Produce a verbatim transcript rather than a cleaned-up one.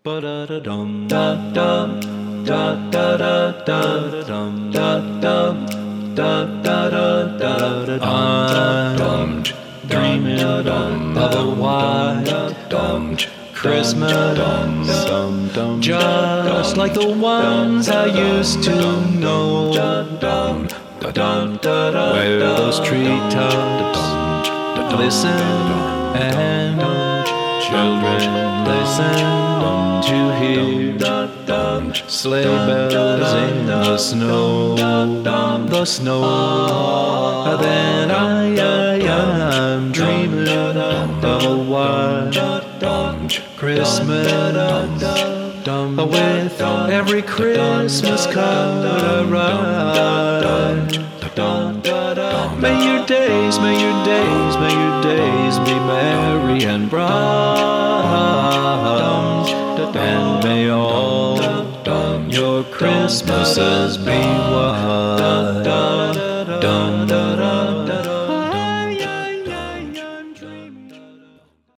Ba da da dum da dum da da da da dum da dum da da da da da. I'm dreaming of a white Christmas, just like the ones I used to know, where those treetops glisten and children listen to hear sleigh bells in the snow, the snow. Then I, I, I'm dreaming of a white Christmas, with every Christmas card I write. May your days, may your days, may your days be merry and bright, and may all your Christmases be white.